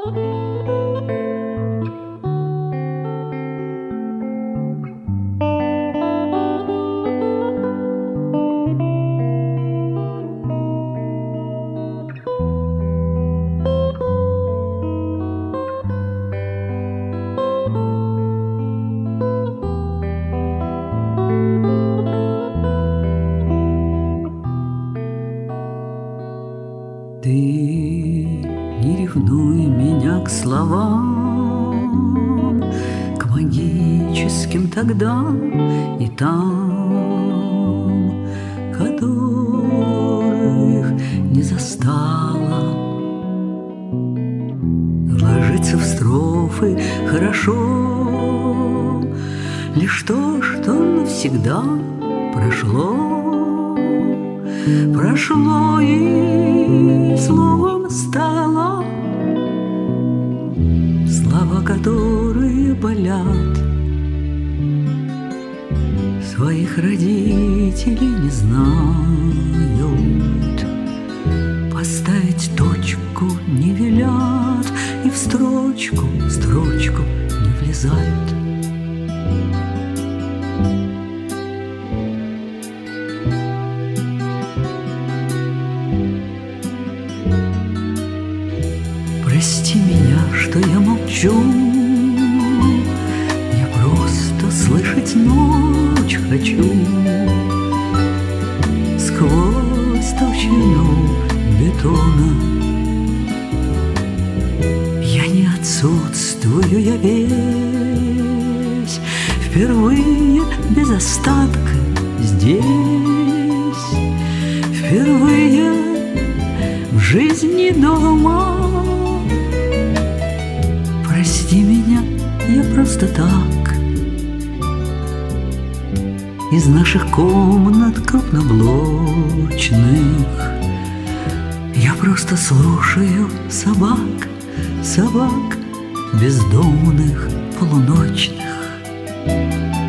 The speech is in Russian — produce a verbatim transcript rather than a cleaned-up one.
Ты не ревнуй меня к словам, к магическим тогда и там, которых не застала. Ложится в строфы хорошо лишь то, что навсегда прошло. Прошло и словом стало слова, которые болят. Своих родителей не знают, поставить точку не велят, и в строчку, строчку не влезают. Прости меня, что я молчу, я просто слышать ночь хочу. Сквозь толщину бетона я не отсутствую, я весь впервые без остатка здесь. Впервые в жизни дома. Прости меня, я просто так из наших комнат крупноблочных я просто слушаю собак, собак бездомных полуночных.